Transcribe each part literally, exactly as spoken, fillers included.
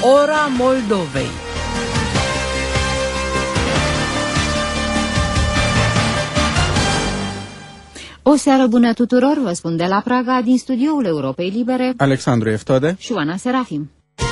Ora Moldovei. O seară bună tuturor, vă spun de la Praga, din studioul Europei Libere, Alexandru Eftode și Oana Serafim.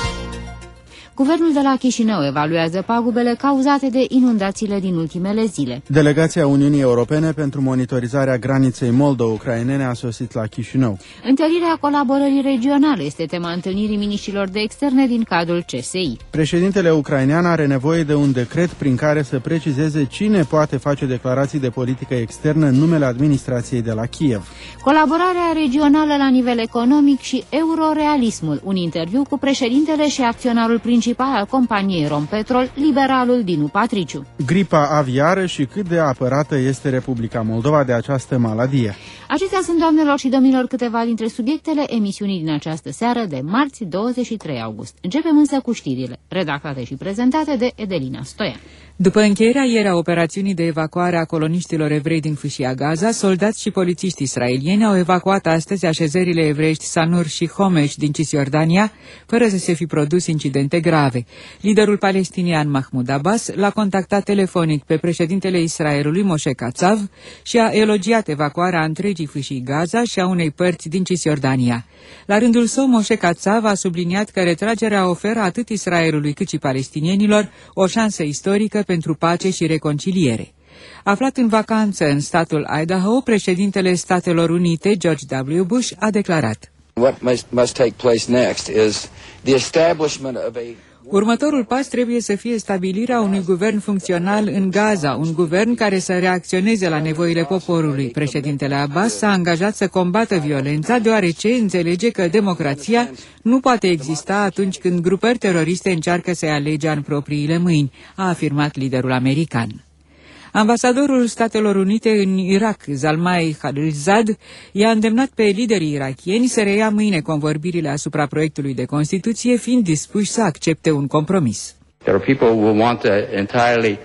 Guvernul de la Chișinău evaluează pagubele cauzate de inundațiile din ultimele zile. Delegația Uniunii Europene pentru monitorizarea graniței moldo-ucrainene a sosit la Chișinău. Întărirea colaborării regionale este tema întâlnirii miniștrilor de externe din cadrul C S I. Președintele ucrainean are nevoie de un decret prin care să precizeze cine poate face declarații de politică externă în numele administrației de la Kiev. Colaborarea regională la nivel economic și eurorealismul. Un interviu cu președintele și acționarul principal al companiei Rompetrol, liberalul Dinu Patriciu. Gripa aviară și cât de apărată este Republica Moldova de această maladie. Acestea sunt, doamnelor și domnilor, câteva dintre subiectele emisiunii din această seară de marți douăzeci și trei august. Începem însă cu știrile, redactate și prezentate de Edelina Stoian. După încheierea ieri a operațiunii de evacuare a coloniștilor evrei din Fâșia Gaza, soldați și polițiști israelieni au evacuat astăzi așezările evreiești Sanur și Homesh din Cisjordania, fără să se fi produs incidente grave. Liderul palestinian Mahmoud Abbas l-a contactat telefonic pe președintele Israelului Moshe Katsav și a elogiat evacuarea întregii Fâșii Gaza și a unei părți din Cisjordania. La rândul său, Moshe Katsav a subliniat că retragerea oferă atât Israelului cât și palestinienilor o șansă istorică pentru pace și reconciliere. Aflat în vacanță în statul Idaho, președintele Statelor Unite, George W. Bush, a declarat: What must, must take place next is the establishment of a Următorul pas trebuie să fie stabilirea unui guvern funcțional în Gaza, un guvern care să reacționeze la nevoile poporului. Președintele Abbas s-a angajat să combată violența, deoarece înțelege că democrația nu poate exista atunci când grupări teroriste încearcă să ia legea în propriile mâini, a afirmat liderul american. Ambasadorul Statelor Unite în Irak, Zalmay Khalilzad, i-a îndemnat pe liderii irakieni să reia mâine convorbirile asupra proiectului de Constituție, fiind dispuși să accepte un compromis. There are people who want a entirely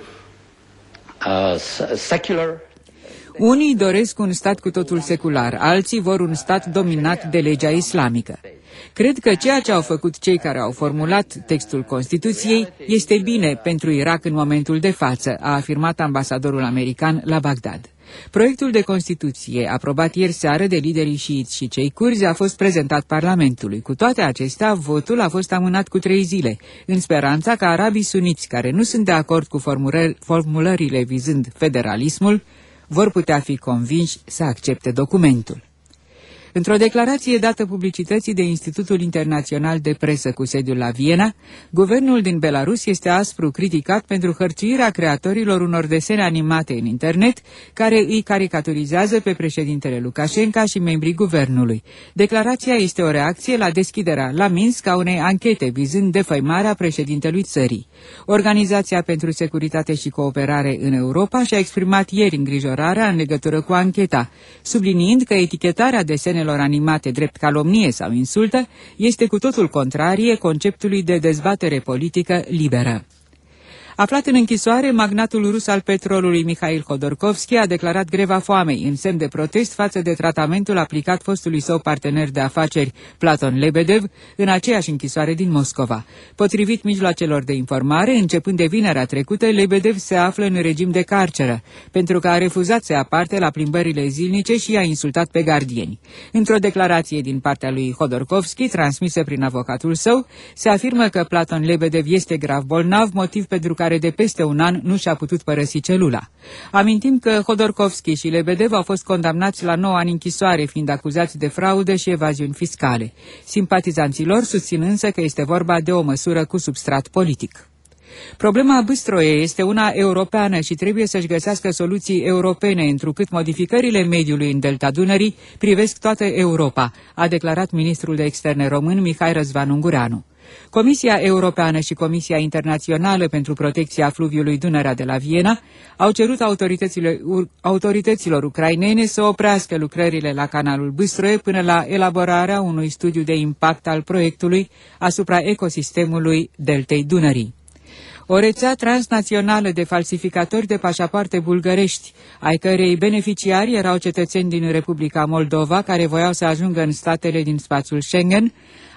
uh, secular. Unii doresc un stat cu totul secular, alții vor un stat dominat de legea islamică. Cred că ceea ce au făcut cei care au formulat textul Constituției este bine pentru Irak în momentul de față, a afirmat ambasadorul american la Bagdad. Proiectul de Constituție, aprobat ieri seară de liderii șiiți și cei curzi, a fost prezentat Parlamentului. Cu toate acestea, votul a fost amânat cu trei zile, în speranța că arabii suniți, care nu sunt de acord cu formulările vizând federalismul, vor putea fi convinși să accepte documentul. Într-o declarație dată publicității de Institutul Internațional de Presă cu sediul la Viena, guvernul din Belarus este aspru criticat pentru hărțuirea creatorilor unor desene animate în internet, care îi caricaturizează pe președintele Lukashenko și membrii guvernului. Declarația este o reacție la deschiderea la Minsk a unei anchete vizând defăimarea președintelui țării. Organizația pentru Securitate și Cooperare în Europa și-a exprimat ieri îngrijorarea în legătură cu ancheta, subliniind că etichetarea desenelor animate drept calomnie sau insultă este cu totul contrarie conceptului de dezbatere politică liberă. Aflat în închisoare, magnatul rus al petrolului Mikhail Khodorkovsky a declarat greva foamei în semn de protest față de tratamentul aplicat fostului său partener de afaceri Platon Lebedev în aceeași închisoare din Moscova. Potrivit mijloacelor de informare, începând de vinerea trecută, Lebedev se află în regim de carceră, pentru că a refuzat să ia parte la plimbările zilnice și i-a insultat pe gardieni. Într-o declarație din partea lui Khodorkovsky, transmisă prin avocatul său, se afirmă că Platon Lebedev este grav bolnav, motiv pentru care de peste un an nu și-a putut părăsi celula. Amintim că Khodorkovsky și Lebedev au fost condamnați la nouă ani închisoare, fiind acuzați de fraudă și evaziuni fiscale. Simpatizanții lor susțin însă că este vorba de o măsură cu substrat politic. Problema Bâstroiei este una europeană și trebuie să-și găsească soluții europene, întrucât modificările mediului în delta Dunării privesc toată Europa, a declarat ministrul de externe român Mihai Răzvan Ungureanu. Comisia Europeană și Comisia Internațională pentru Protecția Fluviului Dunărea de la Viena au cerut autorităților, autorităților ucrainene să oprească lucrările la canalul Bâstroe până la elaborarea unui studiu de impact al proiectului asupra ecosistemului deltei Dunării. O rețea transnațională de falsificatori de pașapoarte bulgărești, ai cărei beneficiari erau cetățeni din Republica Moldova care voiau să ajungă în statele din spațiul Schengen,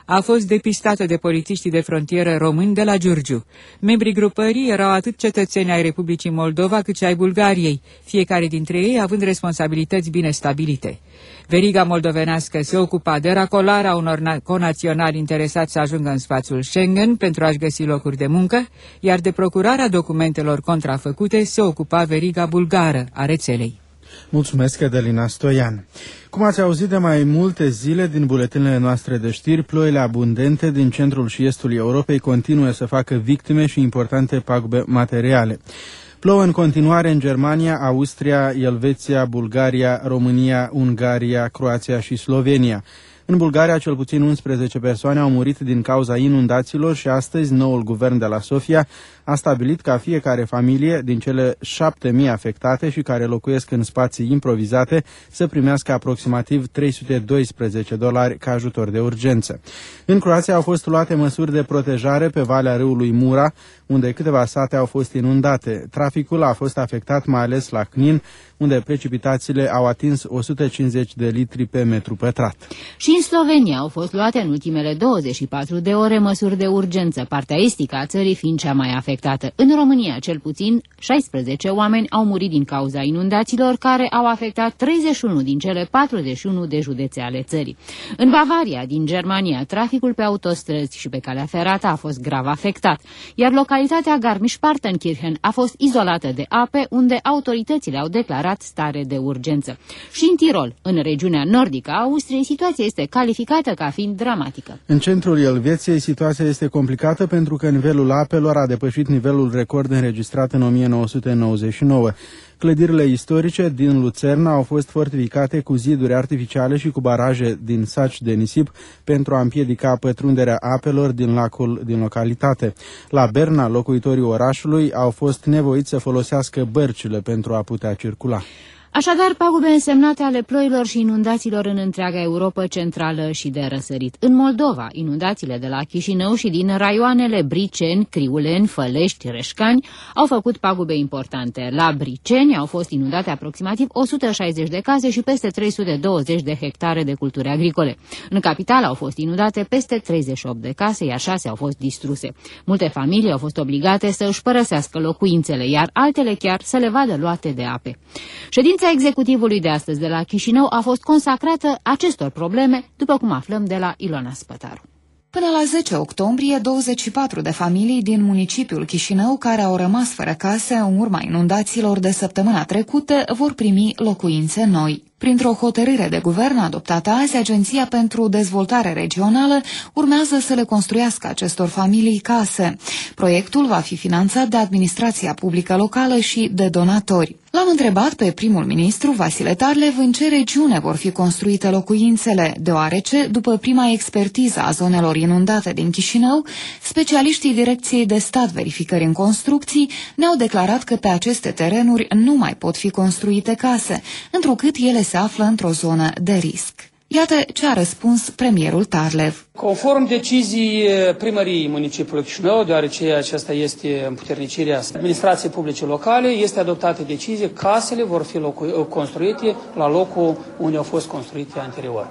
a fost depistată de polițiștii de frontieră români de la Giurgiu. Membrii grupării erau atât cetățeni ai Republicii Moldova cât și ai Bulgariei, fiecare dintre ei având responsabilități bine stabilite. Veriga moldovenească se ocupa de racolarea unor conaționali interesați să ajungă în spațiul Schengen pentru a-și găsi locuri de muncă, iar de procurarea documentelor contrafăcute se ocupa veriga bulgară a rețelei. Mulțumesc, Adelina Stoian. Cum ați auzit de mai multe zile din buletinele noastre de știri, ploile abundente din centrul și estul Europei continuă să facă victime și importante pagube materiale. Plouă în continuare în Germania, Austria, Elveția, Bulgaria, România, Ungaria, Croația și Slovenia. În Bulgaria, cel puțin unsprezece persoane au murit din cauza inundațiilor și astăzi noul guvern de la Sofia a stabilit ca fiecare familie din cele șapte mii afectate și care locuiesc în spații improvizate să primească aproximativ trei sute doisprezece dolari ca ajutor de urgență. În Croația au fost luate măsuri de protejare pe valea râului Mura, unde câteva sate au fost inundate. Traficul a fost afectat mai ales la Knin, unde precipitațiile au atins o sută cincizeci de litri pe metru pătrat. Și în Slovenia au fost luate în ultimele douăzeci și patru de ore măsuri de urgență, partea estică a țării fiind cea mai afectată. În România, cel puțin șaisprezece oameni au murit din cauza inundațiilor care au afectat treizeci și unu din cele patruzeci și unu de județe ale țării. În Bavaria, din Germania, traficul pe autostrăzi și pe calea ferată a fost grav afectat, iar localitatea Garmisch-Partenkirchen a fost izolată de ape, unde autoritățile au declarat stare de urgență. Și în Tirol, în regiunea nordică a Austriei, situația este calificată ca fiind dramatică. În centrul Elveției, situația este complicată pentru că nivelul apelor a depășit nivelul record înregistrat în o mie nouă sute nouăzeci și nouă. Clădirile istorice din Lucerna au fost fortificate cu ziduri artificiale și cu baraje din saci de nisip pentru a împiedica pătrunderea apelor din lacul din localitate. La Berna, locuitorii orașului au fost nevoiți să folosească bărcile pentru a putea circula. Așadar, pagube însemnate ale ploilor și inundațiilor în întreaga Europa centrală și de răsărit. În Moldova, inundațiile de la Chișinău și din raioanele Briceni, Criuleni, Fălești, Reșcani au făcut pagube importante. La Briceni au fost inundate aproximativ o sută șaizeci de case și peste trei sute douăzeci de hectare de culturi agricole. În capitală au fost inundate peste treizeci și opt de case, iar șase au fost distruse. Multe familii au fost obligate să își părăsească locuințele, iar altele chiar să le vadă luate de ape. Ședința executivului de astăzi de la Chișinău a fost consacrată acestor probleme, după cum aflăm de la Ilona Spătaru. Până la zece octombrie, douăzeci și patru de familii din municipiul Chișinău care au rămas fără case în urma inundațiilor de săptămâna trecută vor primi locuințe noi. Printr-o hotărâre de guvern adoptată azi, Agenția pentru Dezvoltare Regională urmează să le construiască acestor familii case. Proiectul va fi finanțat de administrația publică locală și de donatori. L-am întrebat pe primul ministru, Vasile Tarlev, în ce regiune vor fi construite locuințele, deoarece, după prima expertiză a zonelor inundate din Chișinău, specialiștii Direcției de Stat Verificări în Construcții ne-au declarat că pe aceste terenuri nu mai pot fi construite case, întrucât ele se află într-o zonă de risc. Iată ce a răspuns premierul Tarlev. Conform decizii primăriei municipiului Chișinău, deoarece aceasta este împuternicirea administrației publice locale, este adoptată decizie, casele vor fi construite la locul unde au fost construite anterior.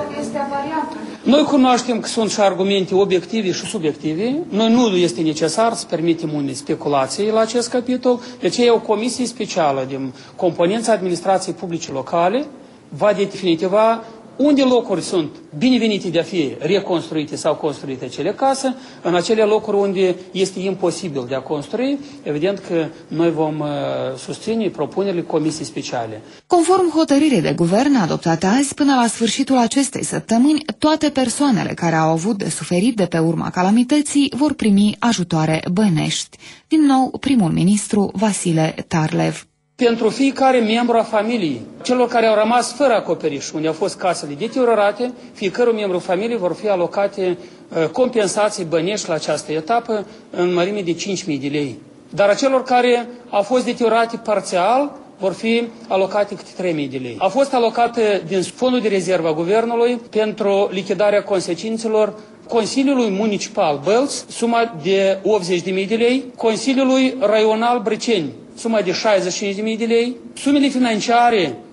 Noi cunoaștem că sunt și argumente obiective și subiective. Noi nu este necesar să permitem unei speculații la acest capitol, de aceea e o comisie specială din componența administrației publice locale va definitiva unde locuri sunt binevenite de a fi reconstruite sau construite acele case, în acele locuri unde este imposibil de a construi, evident că noi vom uh, susține propunerile comisiei speciale. Conform hotărârii de guvern adoptate azi, până la sfârșitul acestei săptămâni, toate persoanele care au avut de suferit de pe urma calamității vor primi ajutoare bănești. Din nou, primul ministru Vasile Tarlev. Pentru fiecare membru a familiei, celor care au rămas fără acoperiș, unde au fost casele deteriorate, fiecare membru familiei vor fi alocate uh, compensații bănești la această etapă în mărime de cinci mii de lei. Dar a celor care au fost deteriorate parțial vor fi alocate câte trei mii de lei. A fost alocate din fondul de rezervă a guvernului pentru lichidarea consecințelor Consiliului Municipal Bălți, suma de optzeci de mii de lei, Consiliului Raional Briceni, suma de șaizeci și cinci de mii de lei, sumele financiare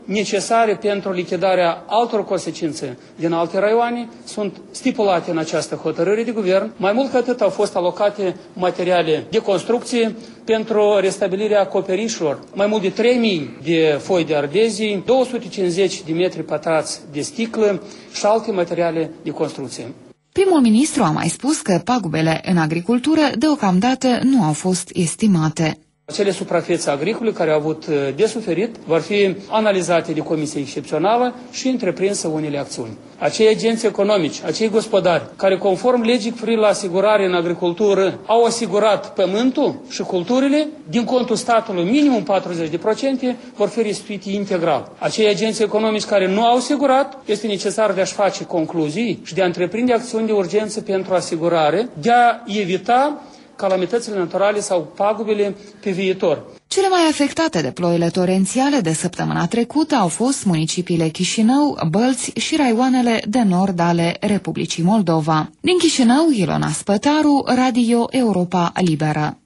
necesare pentru lichidarea altor consecințe din alte raioane sunt stipulate în această hotărâre de guvern. Mai mult ca atât au fost alocate materiale de construcție pentru restabilirea acoperișilor, mai mult de trei mii de foi de ardezii, două sute cincizeci de metri pătrați de sticlă și alte materiale de construcție. Primul ministru a mai spus că pagubele în agricultură deocamdată nu au fost estimate. Acele suprafețe agricole care au avut de suferit vor fi analizate de comisie excepțională și întreprinsă unele acțiuni. Acei agenți economici, acei gospodari care conform legii cu privire la asigurare în agricultură au asigurat pământul și culturile din contul statului minimum patruzeci la sută vor fi restituite integral. Acei agenți economici care nu au asigurat, este necesar de a-și face concluzii și de a întreprinde acțiuni de urgență pentru asigurare, de a evita calamitățile naturale sau pagubele pe viitor. Cele mai afectate de ploile torențiale de săptămâna trecută au fost municipiile Chișinău, Bălți și raioanele de nord ale Republicii Moldova. Din Chișinău, Ilona Spătaru, Radio Europa Liberă.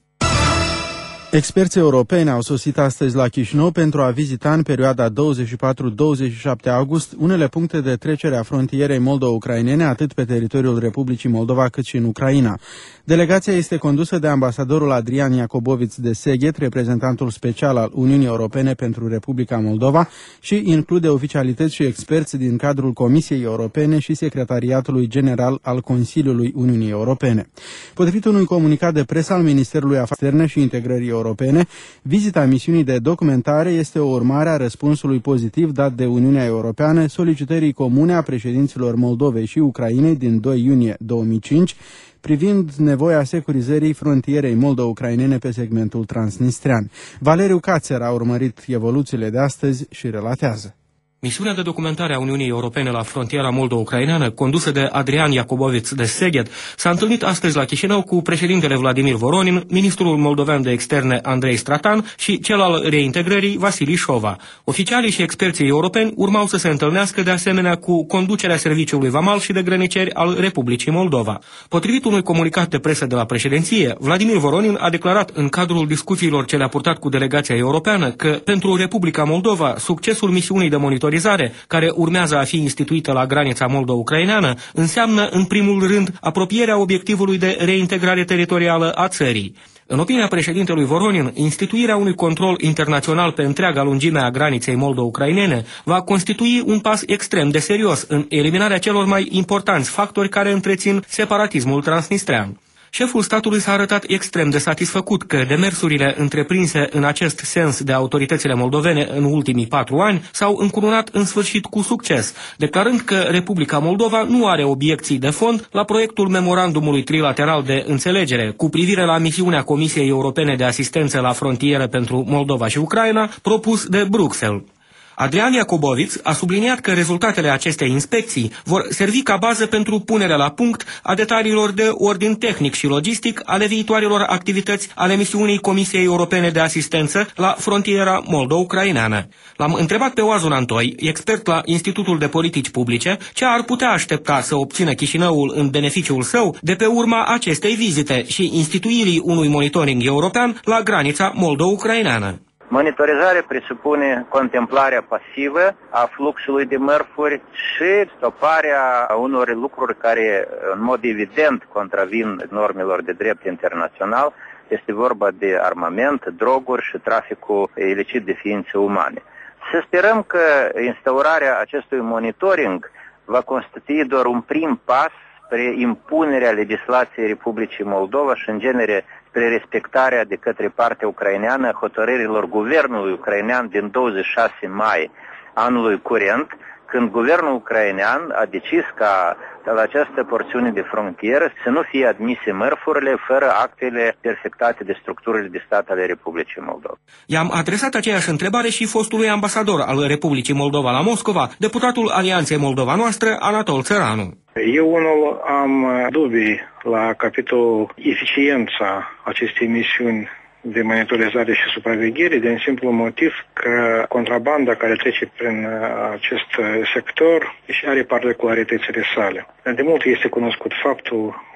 Experții europeni au sosit astăzi la Chișinău pentru a vizita în perioada douăzeci și patru - douăzeci și șapte august unele puncte de trecere a frontierei moldo-ucrainene atât pe teritoriul Republicii Moldova cât și în Ucraina. Delegația este condusă de ambasadorul Adrian Iacoboviț de Seghet, reprezentantul special al Uniunii Europene pentru Republica Moldova, și include oficialități și experți din cadrul Comisiei Europene și Secretariatului General al Consiliului Uniunii Europene. Potrivit unui comunicat de presă al Ministerului Afacerilor Externe și Integrării Europene, vizita misiunii de documentare este o urmare a răspunsului pozitiv dat de Uniunea Europeană solicitării comune a președinților Moldovei și Ucrainei din doi iunie două mii cinci privind nevoia securizării frontierei moldo-ucrainene pe segmentul transnistrean. Valeriu Cațer a urmărit evoluțiile de astăzi și relatează. Misiunea de documentare a Uniunii Europene la frontiera moldo-ucraineană, condusă de Adrian Iacoboviț de Seghet, s-a întâlnit astăzi la Chișinău cu președintele Vladimir Voronin, ministrul moldovean de externe Andrei Stratan și cel al reintegrării Vasili Șova. Oficialii și experții europeni urmau să se întâlnească de asemenea cu conducerea Serviciului Vamal și de Grăniceri al Republicii Moldova. Potrivit unui comunicat de presă de la președinție, Vladimir Voronin a declarat în cadrul discuțiilor ce le-a purtat cu delegația europeană că pentru Republica Moldova succesul misiunii de monitorizare care urmează a fi instituită la granița moldo-ucraineană înseamnă în primul rând apropierea obiectivului de reintegrare teritorială a țării. În opinia președintelui Voronin, instituirea unui control internațional pe întreaga lungime a graniței moldo-ucrainene va constitui un pas extrem de serios în eliminarea celor mai importanți factori care întrețin separatismul transnistrean. Șeful statului s-a arătat extrem de satisfăcut că demersurile întreprinse în acest sens de autoritățile moldovene în ultimii patru ani s-au încununat în sfârșit cu succes, declarând că Republica Moldova nu are obiecții de fond la proiectul memorandumului trilateral de înțelegere cu privire la misiunea Comisiei Europene de Asistență la Frontieră pentru Moldova și Ucraina propus de Bruxelles. Adrian Iacoboviț a subliniat că rezultatele acestei inspecții vor servi ca bază pentru punerea la punct a detaliilor de ordin tehnic și logistic ale viitoarelor activități ale misiunii Comisiei Europene de Asistență la frontiera moldo-ucraineană. L-am întrebat pe Oazun Antoi, expert la Institutul de Politici Publice, ce ar putea aștepta să obțină Chișinăul în beneficiul său de pe urma acestei vizite și instituirii unui monitoring european la granița moldo-ucraineană. Monitorizarea presupune contemplarea pasivă a fluxului de mărfuri și stoparea unor lucruri care în mod evident contravin normelor de drept internațional. Este vorba de armament, droguri și traficul ilicit de ființe umane. Să sperăm că instaurarea acestui monitoring va constitui doar un prim pas spre impunerea legislației Republicii Moldova și în genere spre respectarea de către partea ucraineană a hotărârilor guvernului ucrainean din douăzeci și șase mai anului curent, când guvernul ucrainean a decis ca la această porțiune de frontieră să nu fie admise mărfurile fără actele perfectate de structurile de stat ale Republicii Moldova. I-am adresat aceeași întrebare și fostului ambasador al Republicii Moldova la Moscova, deputatul Alianței Moldova Noastră, Anatol Țăranu. Eu unul am dubii la capitolul eficiența acestei misiuni de monitorizare și supraveghere, din simplu motiv că contrabanda care trece prin acest sector și are particularitățile sale. De mult este cunoscut faptul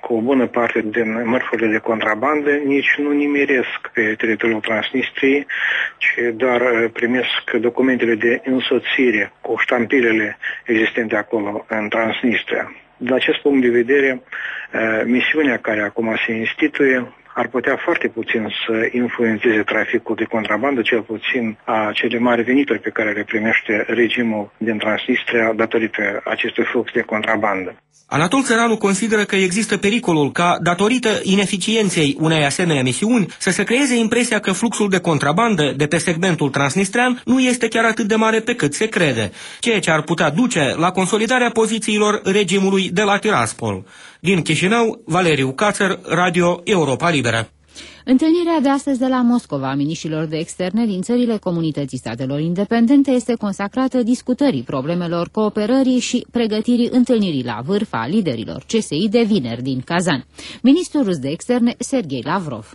că o bună parte din mărfurile de contrabandă nici nu nimeresc pe teritoriul Transnistriei, ci doar primesc documentele de însoțire cu ștampilele existente acolo în Transnistria. Din acest punct de vedere, misiunea care acum se instituie ar putea foarte puțin să influențeze traficul de contrabandă, cel puțin a cele mari venituri pe care le primește regimul din Transnistria datorită acestui flux de contrabandă. Anatol Țăranu consideră că există pericolul ca, datorită ineficienței unei asemenea misiuni, să se creeze impresia că fluxul de contrabandă de pe segmentul transnistrean nu este chiar atât de mare pe cât se crede, ceea ce ar putea duce la consolidarea pozițiilor regimului de la Tiraspol. Din Chișinău, Valeriu Cațăr, Radio Europa Liberă. Întâlnirea de astăzi de la Moscova a miniștrilor de externe din țările Comunității Statelor Independente este consacrată discutării problemelor cooperării și pregătirii întâlnirii la vârf a liderilor C S I de vineri din Kazan. Ministrul rus de externe Sergei Lavrov.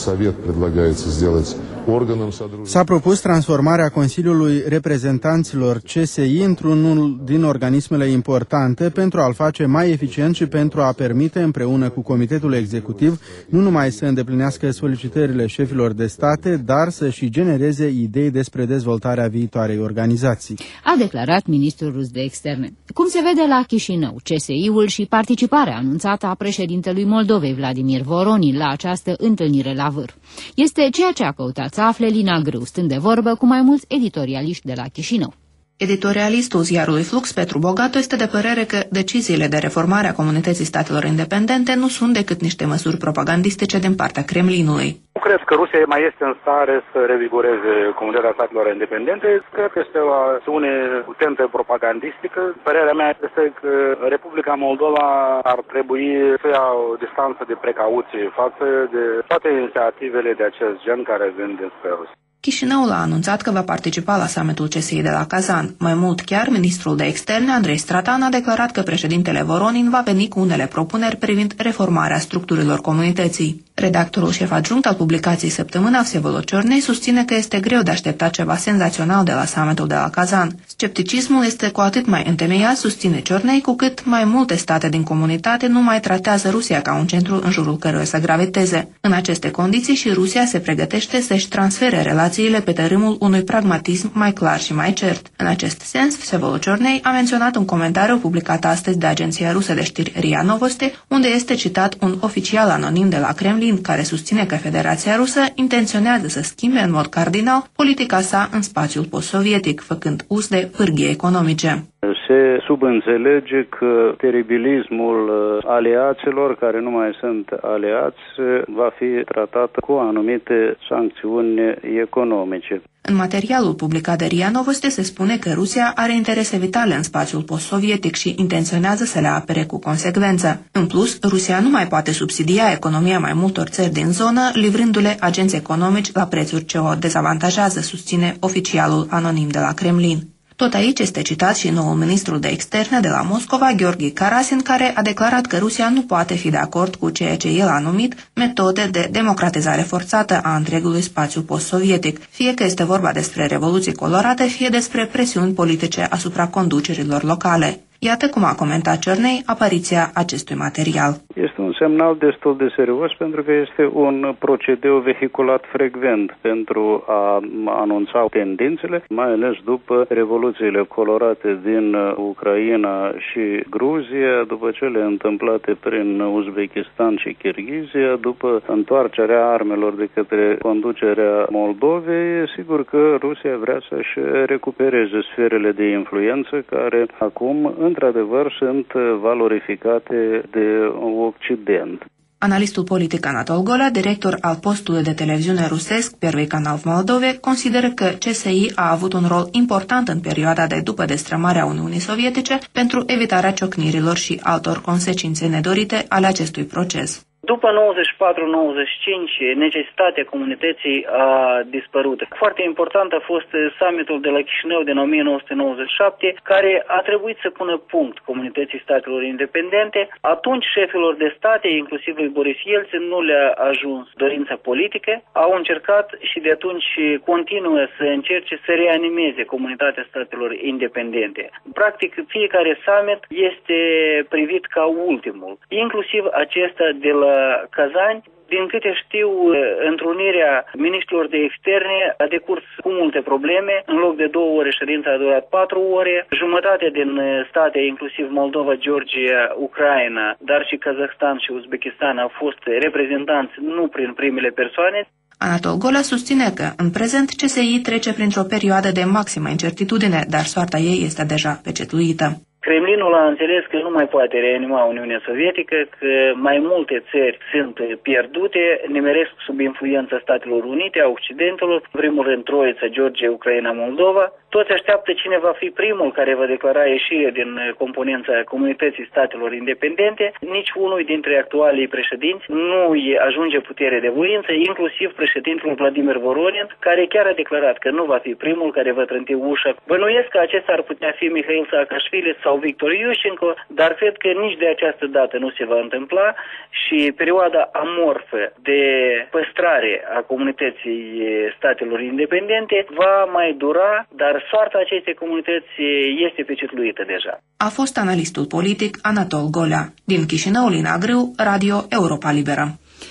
S-a propus transformarea Consiliului Reprezentanților C S I într-unul din organismele importante pentru a-l face mai eficient și pentru a permite, împreună cu Comitetul Executiv, nu numai să îndeplinească solicitările șefilor de state, dar să și genereze idei despre dezvoltarea viitoarei organizații. A declarat ministrul rus de externe. Cum se vede la Chișinău, C S I-ul și participarea anunțată a președintelui Moldovei Vladimir Voronin la această întâlnire la vârf. Este ceea ce a căutat să afle Lina Grâu, stând de vorbă cu mai mulți editorialiști de la Chișinău. Editorialistul ziarului Flux, Petru Bogatu, este de părere că deciziile de reformare a Comunității Statelor Independente nu sunt decât niște măsuri propagandistice din partea Kremlinului. Nu cred că Rusia mai este în stare să revigoreze Comunitatea Statelor Independente. Cred că este o acțiune utentă propagandistică. Părerea mea este că Republica Moldova ar trebui să ia o distanță de precauție față de toate inițiativele de acest gen care vin dinspre Rusia. Chișinăul a anunțat că va participa la summitul C S I de la Kazan. Mai mult, chiar ministrul de externe, Andrei Stratan, a declarat că președintele Voronin va veni cu unele propuneri privind reformarea structurilor comunității. Redactorul șef adjunct al publicației Săptămâna, Vsevolod Ciornei, susține că este greu de așteptat ceva senzațional de la summitul de la Kazan. Scepticismul este cu atât mai întemeiat, susține Ciornei, cu cât mai multe state din comunitate nu mai tratează Rusia ca un centru în jurul căruia să graviteze. În aceste condiții și Rusia se pregătește să-și transfere relații pe tărâmul unui pragmatism mai clar și mai cert. În acest sens, Vsevolod Ciornei a menționat un comentariu publicat astăzi de agenția rusă de știri R I A Novosti, unde este citat un oficial anonim de la Kremlin care susține că Federația Rusă intenționează să schimbe în mod cardinal politica sa în spațiul post-sovietic, făcând uz de pârghii economice. Se subînțelege că teribilismul aliaților care nu mai sunt aliați va fi tratat cu anumite sancțiuni economice. În materialul publicat de R I A Novosti se spune că Rusia are interese vitale în spațiul post-sovietic și intenționează să le apere cu consecvență. În plus, Rusia nu mai poate subsidia economia mai multor țări din zonă, livrându-le agenți economici la prețuri ce o dezavantajează, susține oficialul anonim de la Kremlin. Tot aici este citat și noul ministru de externe de la Moscova, Gheorghe Karasin, care a declarat că Rusia nu poate fi de acord cu ceea ce el a numit metode de democratizare forțată a întregului spațiu post-sovietic, fie că este vorba despre revoluții colorate, fie despre presiuni politice asupra conducerilor locale. Iată cum a comentat Ciornei apariția acestui material. Este un semnal destul de serios pentru că este un procedeu vehiculat frecvent pentru a anunța tendințele, mai ales după revoluțiile colorate din Ucraina și Gruzia, după cele întâmplate prin Uzbekistan și Kirghizia, după întoarcerea armelor de către conducerea Moldovei. Sigur că Rusia vrea să-și recupereze sferele de influență care acum într-adevăr sunt valorificate de Occident. Analistul politic Anatol Golea, director al postului de televiziune rusesc Первый Canal Moldove, consideră că C S I a avut un rol important în perioada de după destrămarea Uniunii Sovietice pentru evitarea ciocnirilor și altor consecințe nedorite ale acestui proces. După nouăzeci și patru nouăzeci și cinci, necesitatea comunității a dispărut. Foarte important a fost summitul de la Chișinău din o mie nouă sute nouăzeci și șapte, care a trebuit să pună punct comunității statelor independente. Atunci șefilor de state, inclusiv lui Boris Yeltsin, nu le-a ajuns dorința politică. Au încercat și de atunci continuă să încerce să reanimeze comunitatea statelor independente. Practic, fiecare summit este privit ca ultimul, inclusiv acesta de la Kazani. Din câte știu, întrunirea miniștrilor de externe a decurs cu multe probleme. În loc de două ore, ședința a durat patru ore. Jumătate din state, inclusiv Moldova, Georgia, Ucraina, dar și Kazahstan și Uzbekistan, au fost reprezentanți nu prin primele persoane. Anatol Golea susține că, în prezent, C S I trece printr-o perioadă de maximă incertitudine, dar soarta ei este deja pecetuită. Kremlinul a înțeles că nu mai poate reanima Uniunea Sovietică, că mai multe țări sunt pierdute, nimeresc sub influența Statelor Unite, a Occidentului, în primul rând Troița, Georgia, Ucraina, Moldova. Toți așteaptă cine va fi primul care va declara ieșire din componența comunității statelor independente. Nici unul dintre actualii președinți nu ajunge putere de voință, inclusiv președintele Vladimir Voronin, care chiar a declarat că nu va fi primul care va trânti ușa. Bănuiesc că acesta ar putea fi Mihail Saakashvili sau Victor Yushchenko, dar cred că nici de această dată nu se va întâmpla și perioada amorfă de păstrare a comunității statelor independente va mai dura, dar soarta acestei comunități este pecetluită deja. A fost analistul politic Anatol Golea. Din Chișinău, Lina Grâu, Radio Europa Liberă.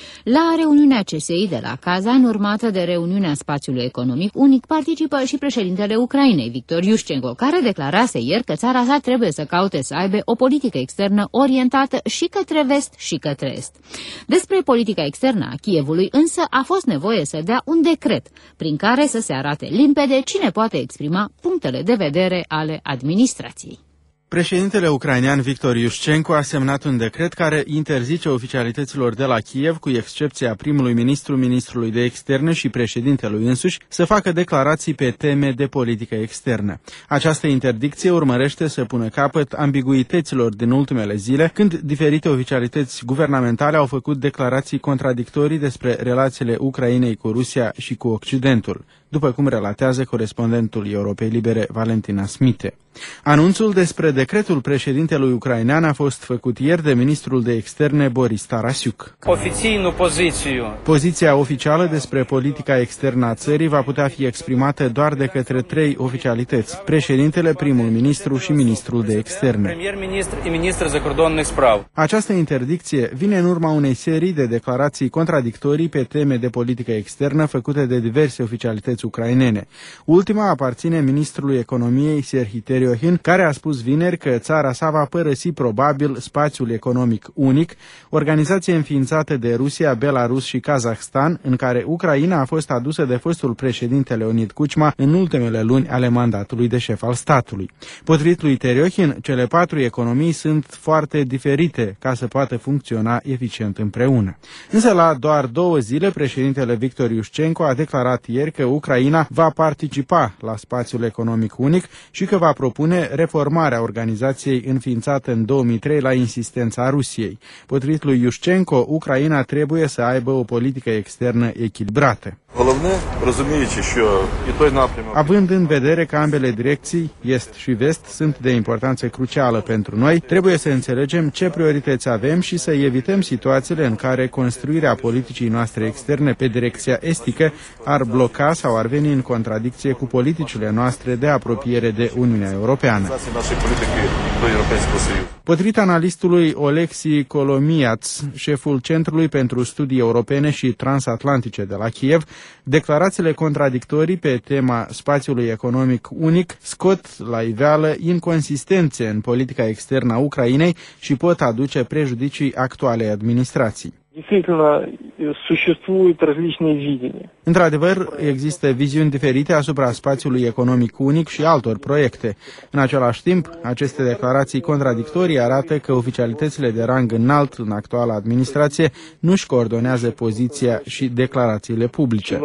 La reuniunea C S I de la Kazan, urmată de reuniunea spațiului economic unic, participă și președintele Ucrainei, Victor Yushchenko, care declarase ieri că țara sa trebuie să caute să aibă o politică externă orientată și către vest și către est. Despre politica externă a Kievului însă a fost nevoie să dea un decret prin care să se arate limpede cine poate exprima punctele de vedere ale administrației. Președintele ucrainean Victor Yushchenko a semnat un decret care interzice oficialităților de la Kiev, cu excepția primului ministru, ministrului de externe și președintelui însuși, să facă declarații pe teme de politică externă. Această interdicție urmărește să pună capăt ambiguităților din ultimele zile, când diferite oficialități guvernamentale au făcut declarații contradictorii despre relațiile Ucrainei cu Rusia și cu Occidentul, după cum relatează corespondentul Europei Libere Valentina Smite. Anunțul despre decretul președintelui ucrainean a fost făcut ieri de ministrul de externe Boris Tarasiuk. Poziția oficială despre politica externă a țării va putea fi exprimată doar de către trei oficialități: președintele, primul ministru și ministrul de externe. Această interdicție vine în urma unei serii de declarații contradictorii pe teme de politică externă făcute de diverse oficialități ucrainene. Ultima aparține ministrului economiei Serhii Teriohin, care a spus vineri că țara sa va părăsi probabil spațiul economic unic, organizație înființată de Rusia, Belarus și Kazahstan, în care Ucraina a fost adusă de fostul președinte Leonid Kuchma în ultimele luni ale mandatului de șef al statului. Potrivit lui Teriohin, cele patru economii sunt foarte diferite ca să poată funcționa eficient împreună. Însă la doar două zile, președintele Victor Yushchenko a declarat ieri că Ucraina va participa la spațiul economic unic și că va propune reformarea organizației înființată în două mii trei la insistența Rusiei. Potrivit lui Yushchenko, Ucraina trebuie să aibă o politică externă echilibrată. Având în vedere că ambele direcții, est și vest, sunt de importanță crucială pentru noi, trebuie să înțelegem ce priorități avem și să evităm situațiile în care construirea politicii noastre externe pe direcția estică ar bloca sau ar veni în contradicție cu politicile noastre de apropiere de Uniunea Europeană. Potrivit analistului Oleksii Kolomiaț, șeful Centrului pentru Studii Europene și Transatlantice de la Kiev, declarațiile contradictorii pe tema spațiului economic unic scot la iveală inconsistențe în politica externă a Ucrainei și pot aduce prejudicii actualei administrații. Действительно, существуют различные видения. Într-adevăr, există viziuni diferite asupra spațiului economic unic și altor proiecte. În același timp, aceste declarații contradictorii arată că oficialitățile de rang înalt în actuala administrație nu-și coordonează poziția și declarațiile publice.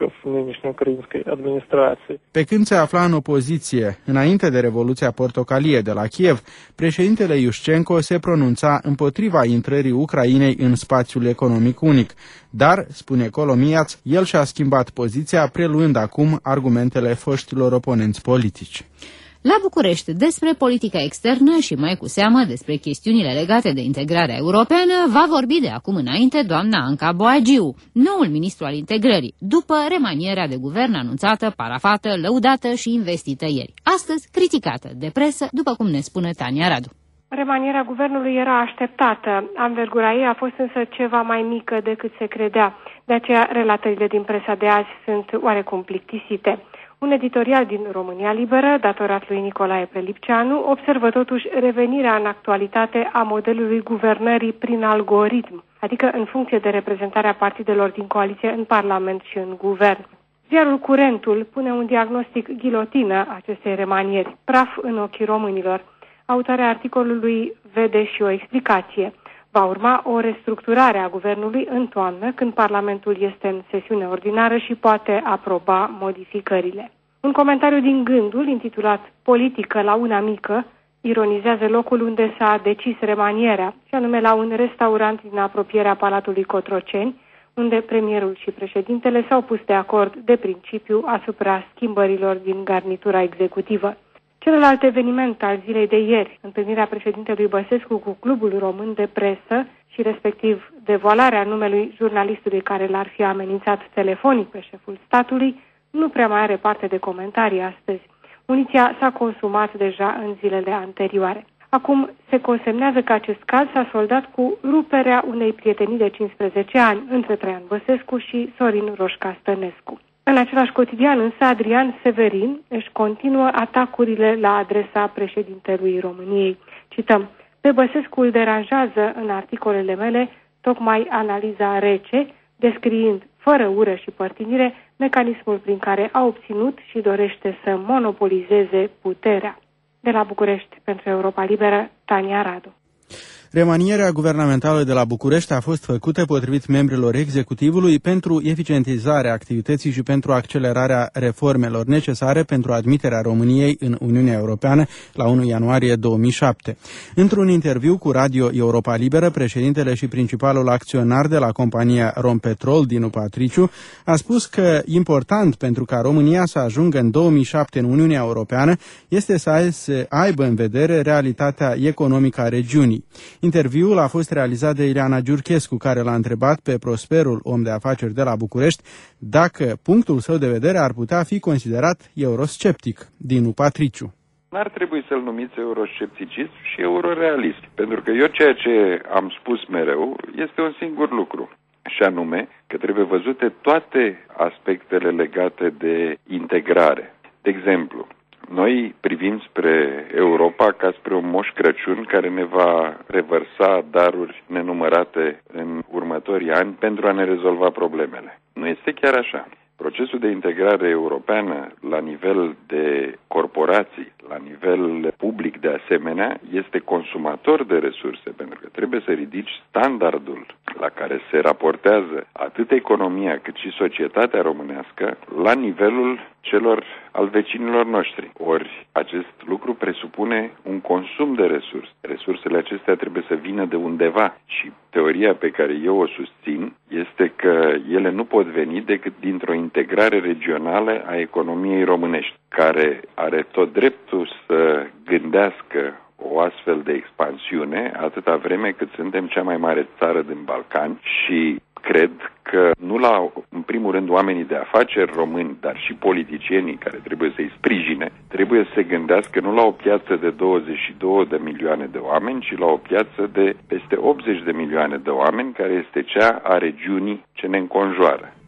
Pe când se afla în opoziție, înainte de Revoluția Portocalie de la Kiev, președintele Iușcenko se pronunța împotriva intrării Ucrainei în spațiul economic unic. Dar, spune Colomiaț, el și-a schimbat poziția, preluând acum argumentele foștilor oponenți politici. La București, despre politica externă și mai cu seamă despre chestiunile legate de integrarea europeană, va vorbi de acum înainte doamna Anca Boagiu, noul ministru al integrării, după remanierea de guvern anunțată, parafată, lăudată și investită ieri. Astăzi, criticată de presă, după cum ne spune Tania Radu. Remanierea guvernului era așteptată. Anvergura ei a fost însă ceva mai mică decât se credea. De aceea, relatările din presa de azi sunt oarecum plictisite. Un editorial din România Liberă, datorat lui Nicolae Prelipceanu, observă totuși revenirea în actualitate a modelului guvernării prin algoritm, adică în funcție de reprezentarea partidelor din coaliție în Parlament și în guvern. Ziarul Curentul pune un diagnostic ghilotină acestei remanieri, praf în ochii românilor. Autoarea articolului vede și o explicație. Va urma o restructurare a guvernului în toamnă, când Parlamentul este în sesiune ordinară și poate aproba modificările. Un comentariu din Gândul, intitulat Politică la una mică, ironizează locul unde s-a decis remanierea, și anume la un restaurant din apropierea Palatului Cotroceni, unde premierul și președintele s-au pus de acord de principiu asupra schimbărilor din garnitura executivă. Celălalt eveniment al zilei de ieri, întâlnirea președintelui Băsescu cu Clubul Român de Presă și respectiv devoalarea numelui jurnalistului care l-ar fi amenințat telefonic pe șeful statului, nu prea mai are parte de comentarii astăzi. Muniția s-a consumat deja în zilele anterioare. Acum se consemnează că acest caz s-a soldat cu ruperea unei prietenii de cincisprezece ani între Traian Băsescu și Sorin Roșca Stănescu. În același cotidian însă, Adrian Severin își continuă atacurile la adresa președintelui României. Cităm: pe Băsescu îl deranjează în articolele mele tocmai analiza rece, descriind, fără ură și părtinire, mecanismul prin care a obținut și dorește să monopolizeze puterea. De la București, pentru Europa Liberă, Tania Radu. Remanierea guvernamentală de la București a fost făcută potrivit membrilor executivului pentru eficientizarea activității și pentru accelerarea reformelor necesare pentru admiterea României în Uniunea Europeană la unu ianuarie două mii șapte. Într-un interviu cu Radio Europa Liberă, președintele și principalul acționar de la compania Rompetrol, Dinu Patriciu, a spus că important pentru ca România să ajungă în două mii șapte în Uniunea Europeană este să aibă în vedere realitatea economică a regiunii. Interviul a fost realizat de Ileana Giurchescu, care l-a întrebat pe prosperul om de afaceri de la București dacă punctul său de vedere ar putea fi considerat eurosceptic. Dinu Patriciu. N-ar trebui să-l numiți euroscepticism și eurorealism, pentru că eu ceea ce am spus mereu este un singur lucru, și anume că trebuie văzute toate aspectele legate de integrare. De exemplu, noi privim spre Europa ca spre un Moș Crăciun care ne va revărsa daruri nenumărate în următorii ani pentru a ne rezolva problemele. Nu este chiar așa. Procesul de integrare europeană la nivel de corporații, la nivel public de asemenea, este consumator de resurse, pentru că trebuie să ridici standardul la care se raportează atât economia cât și societatea românească la nivelul celor al vecinilor noștri. Ori acest lucru presupune un consum de resurse. Resursele acestea trebuie să vină de undeva și teoria pe care eu o susțin este că ele nu pot veni decât dintr-o integrare regională a economiei românești, care are tot dreptul să gândească o astfel de expansiune atâta vreme cât suntem cea mai mare țară din Balcani și cred că nu la, în primul rând, oamenii de afaceri români, dar și politicienii care trebuie să-i sprijine, trebuie să se gândească nu la o piață de douăzeci și două de milioane de oameni, ci la o piață de peste optzeci de milioane de oameni, care este cea a regiunii ce ne înconjoară.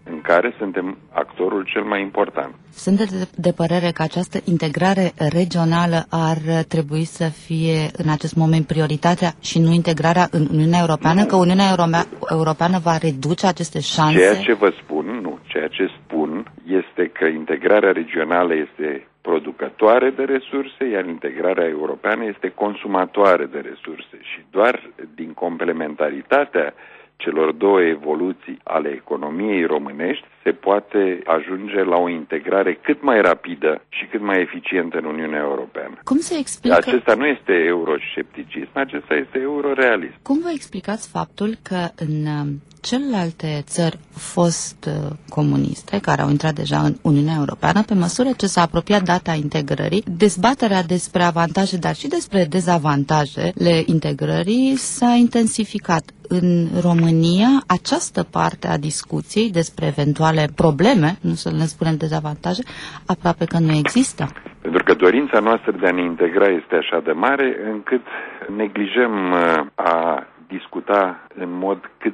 în care suntem actorul cel mai important. Sunteți de părere că această integrare regională ar trebui să fie în acest moment prioritatea și nu integrarea în Uniunea Europeană, nu. Că Uniunea Euro- Europeană va reduce aceste șanse? Ceea ce vă spun, nu, ceea ce spun este că integrarea regională este producătoare de resurse, iar integrarea europeană este consumatoare de resurse și doar din complementaritatea celor două evoluții ale economiei românești se poate ajunge la o integrare cât mai rapidă și cât mai eficientă în Uniunea Europeană. Cum se explică? Acesta nu este euroscepticism, acesta este eurorealism. Cum vă explicați faptul că în celelalte țări fost comuniste, care au intrat deja în Uniunea Europeană, pe măsură ce s-a apropiat data integrării, dezbaterea despre avantaje, dar și despre dezavantajele integrării s-a intensificat. În România, această parte a discuției despre eventuale probleme, nu să le spunem dezavantaje, aproape că nu există. Pentru că dorința noastră de a ne integra este așa de mare încât neglijăm a discuta în mod cât